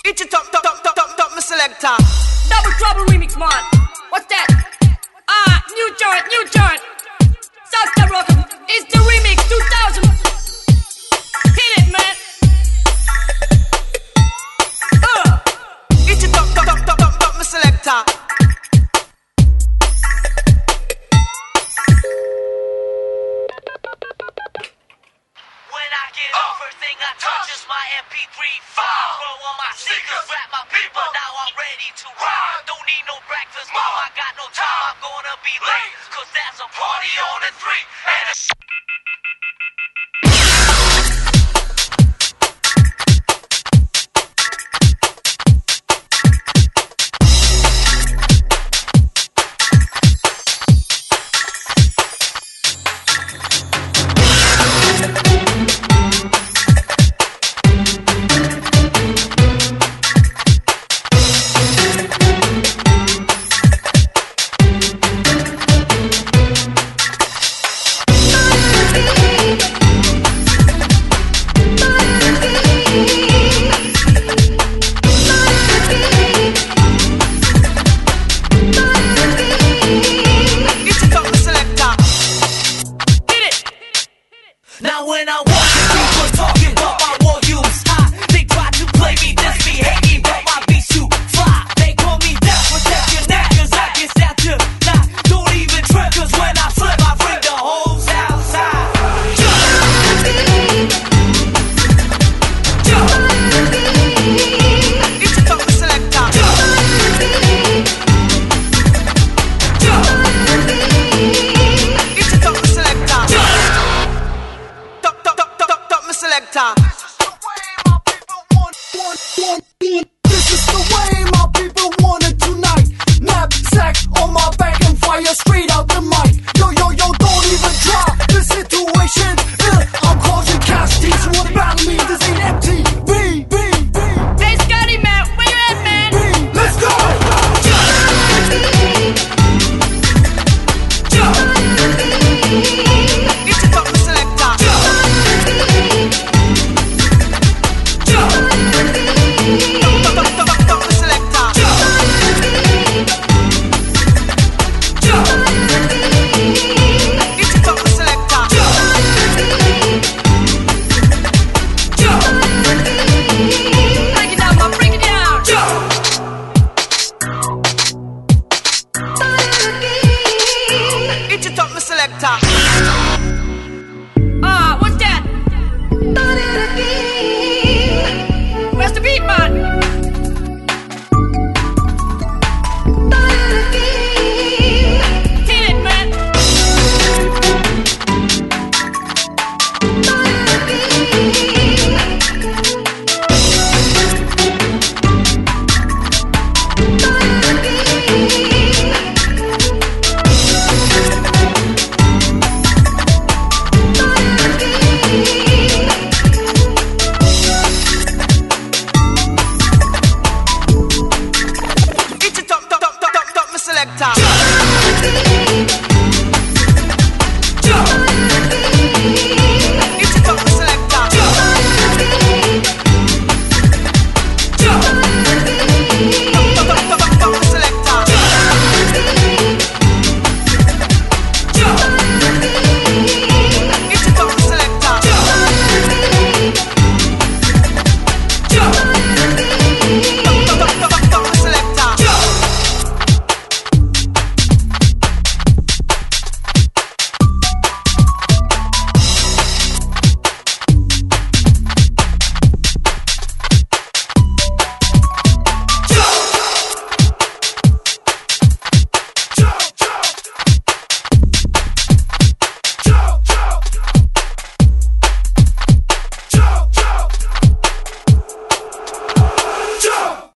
It's a top, my selector. Double Trouble remix, man. What's that? New joint. South Rock. It's the remix 2000. Hit it, man. It's a top, my selector. When I get up, first thing I touch is my MP3 file. Throw on my sneakers, rap my people, now I'm ready to ride. Don't need no breakfast, mom, I got no time, I'm gonna be late. Cause that's a party on the 3 and a when I walk in, people talking, but my volume's high. They try to play me, diss me, hate me, but my beats too fly. They call me death, protect your neck, cause I get that to not. Don't even trip, cause when I flip, I bring the whole outside. It's a top, my selector. It's a top, my selector. Top, my selector. This is the way my people want.